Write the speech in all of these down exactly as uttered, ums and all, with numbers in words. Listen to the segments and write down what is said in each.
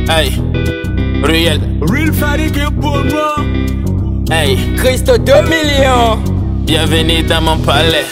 Hey, Real. Real Farik est pour moi. Hey, Christo deux millions. bienvenue dans mon palais.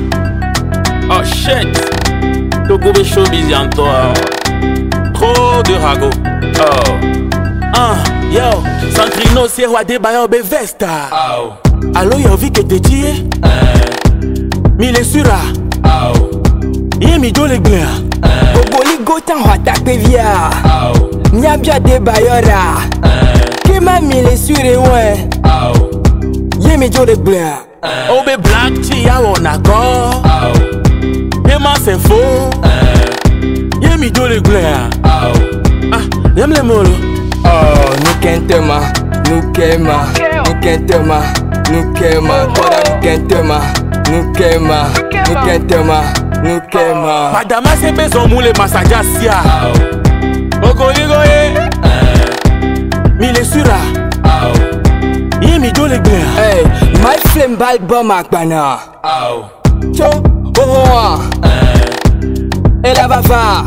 Oh shit. Togo be show busy en toi. Trop de rago. Oh. Ah, yo. Santrino c'est roi des bailleurs be vesta. Oh. Allo yo vi que te die. Eh. Mille sura. Oh. Yemi do le glea. Boboli gotan hota pevia. Oh. Nyabia de bayora. Kema mille sure ouais. Oh. Yemi do le glea. Oh be black tea ya wona go. Oh. Yema c'est faux. Yemi do le glea. Oh. Ah, yem le molo. Oh, nukentema, nukema, nukentema, nukema, kora nukentema, nukema, nukentema, nukema. Madame a se besoin moule massager sia. Okoligo ye. Mille sura. Yemi do le glea. Hey, my flame balbum akbana. Cho, oh, elle va va.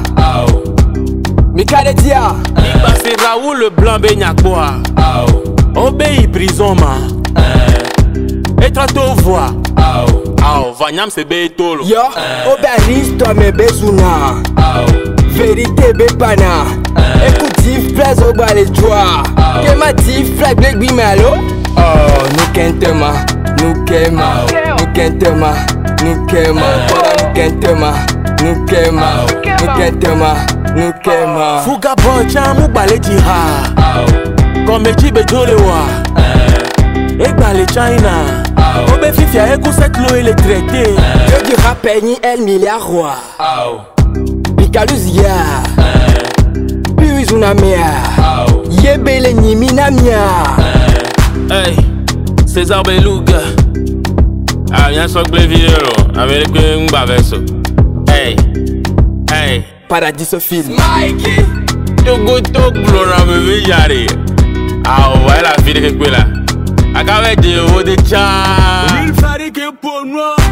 Mikadetia. Iba c'est Raoul le blanc benyakboa. Obéi prison ma. Et toi te vois. Aou, Vanyam se be tolo. Yo, oberis toi me bezuna. Vérité bepana. Écoutif place au bas les joies. Kématif flag black bimalo. Oh, nukentema, nukema, nukentema, nukema, nukentema, nukema, nukentema, nukema. Fuga bocha mu bale jiha. Comme jibe jolewa. Et bale China. Obe fifia eku set lo ele traité. Que du rap ni el milliard roi. Picaluzia. Puis una mea. Yebele ni minamia. Hey, César Beluga. Ah, viens sur le vidéo. Avec le Mbaveso. Hey, hey. Paradis au film. Mikey. Togo Togo Blora me yari. Ah, ouais, la vie de quoi là. Akawe de haut de chan. Real Farik est pour moi.